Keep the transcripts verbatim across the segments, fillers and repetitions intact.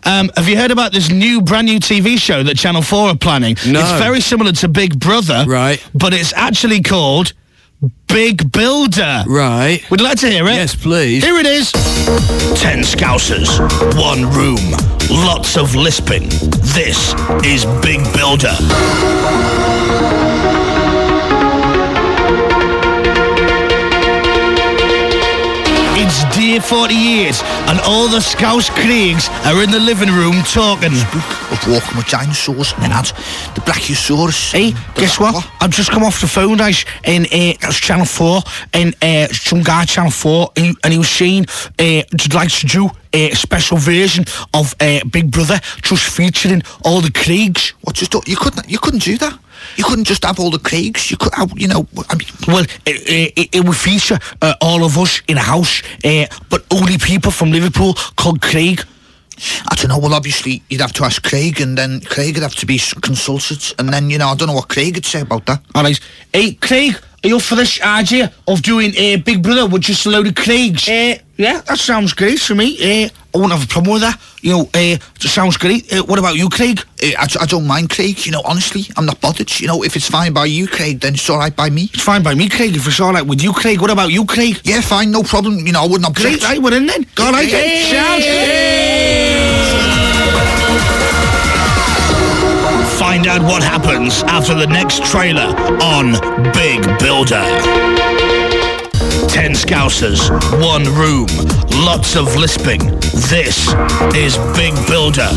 Um, have you heard about this new, brand new T V show that Channel four are planning? No. It's very similar to Big Brother. Right. But it's actually called Big Builder. Right. Would you like to hear it? Yes, please. Here it is. Ten Scousers, one room, lots of lisping. This is Big Builder. It's Dear forty years, and all the Scouse Craigs are in the living room talking. Of walking with dinosaurs, and then had the Brachiosaurus. Hey, the guess what? I've just come off the phone, guys, in uh, Channel four, and uh, some guy at Channel four, and he, and he was saying uh, he'd like to do a special version of uh, Big Brother, just featuring all the Craigs. What, just you couldn't you couldn't do that? You couldn't just have all the Craigs. You could, have, you know. I mean, well, it, it, it would feature uh, all of us in a house, uh, but only people from Liverpool called Craig. I don't know. Well, obviously, you'd have to ask Craig, and then Craig would have to be consulted, and then you know, I don't know what Craig would say about that. All right, hey, Craig, are you up for this idea of doing a uh, Big Brother with just a load of Craigs? Uh, yeah, that sounds great for me. Uh, I won't have a problem with that. You know, uh, it sounds great. Uh, what about you, Craig? Uh, I, I don't mind Craig. You know, honestly, I'm not bothered. You know, if it's fine by you, Craig, then it's all right by me. It's fine by me, Craig. If it's all right with you, Craig. What about you, Craig? Yeah, fine, no problem. You know, I wouldn't object. Great, right, we're in then. Go on, right, Hey. sounds Find out what happens after the next trailer on Big Builder. Ten Scousers, one room, lots of lisping. This is Big Builder.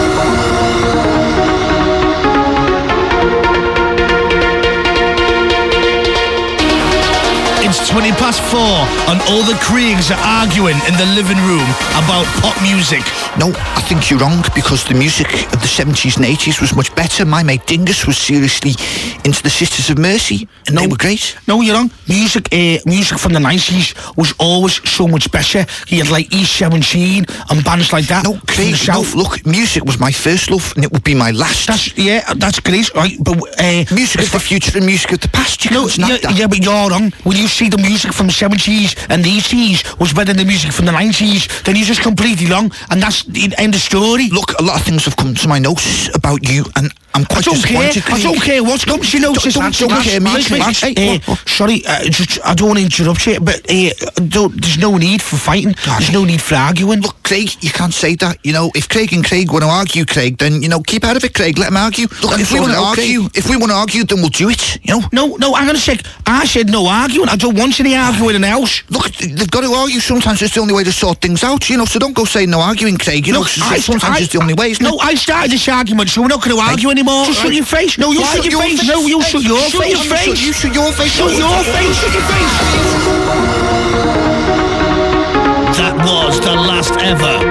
It's twenty past four, and all the Craigs are arguing in the living room about pop music. No, I think you're wrong, because the music of the seventies and eighties was much better. My mate Dingus was seriously into the Sisters of Mercy, and No. they were great. No, you're wrong. Music, uh, music from the nineties was always so much better. You had like E seventeen and bands like that. No, from Craig, the no, South. look, music was my first love, and it would be my last. That's yeah, that's great, right? But uh, music of the future and music of the past. You no, can't snap yeah, that. yeah, but you're wrong. When you see the music from the seventies and the eighties was better than the music from the nineties, then you're just completely wrong, and that's the end of story. Look, a lot of things have come to my notice about you, and I'm quite I don't care. disappointed. I don't care what's come to your notice. Don't, don't, don't care, me, Right, me, right, me. eh, What, what? sorry, uh, just, I don't want to interrupt you, but uh, don't, there's no need for fighting. There's no need for arguing. Look, Craig, you can't say that. You know, if Craig and Craig want to argue, Craig, then, you know, keep out of it, Craig. Let them argue. Look, I'm if we sorry, want to okay. argue, if we want to argue, then we'll do it, you know? No, no, hang on a sec. I said no arguing. I don't want any arguing in the house. Look, they've got to argue. Sometimes it's the only way to sort things out, you know, so don't go saying no arguing, Craig. You know, Look, 'cause I- sometimes I- it's the only way, isn't No, it? I started this argument, so we're not going to argue anymore. Just shut your face. No, you Why? shut your face. No, you shut your Shut face. your face. You shut your face. Shut your face. Shut your face. That was the last ever